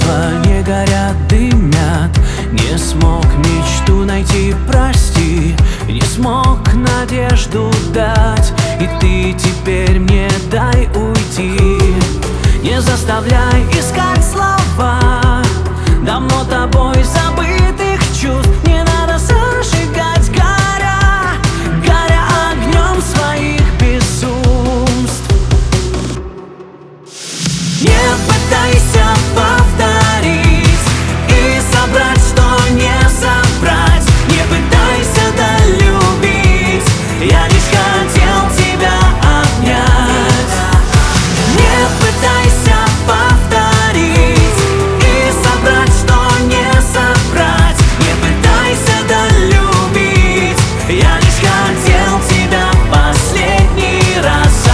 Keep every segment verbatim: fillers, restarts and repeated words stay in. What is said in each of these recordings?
чувства не горят, дымят. Не смог мечту найти, прости. Не смог надежду дать, и ты теперь мне дай уйти. Не заставляй искать слова давно тобой забытых чувств. Не надо зажигать, горя, горя огнем своих безумств. Не пытайся повторить и собрать, что не собрать. Не пытайся долюбить, я лишь хотел тебя обнять. Не пытайся повторить и собрать, что не собрать. Не пытайся долюбить, я лишь хотел тебя последний раз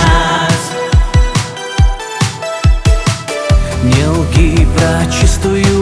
обнять. Не лги про чистую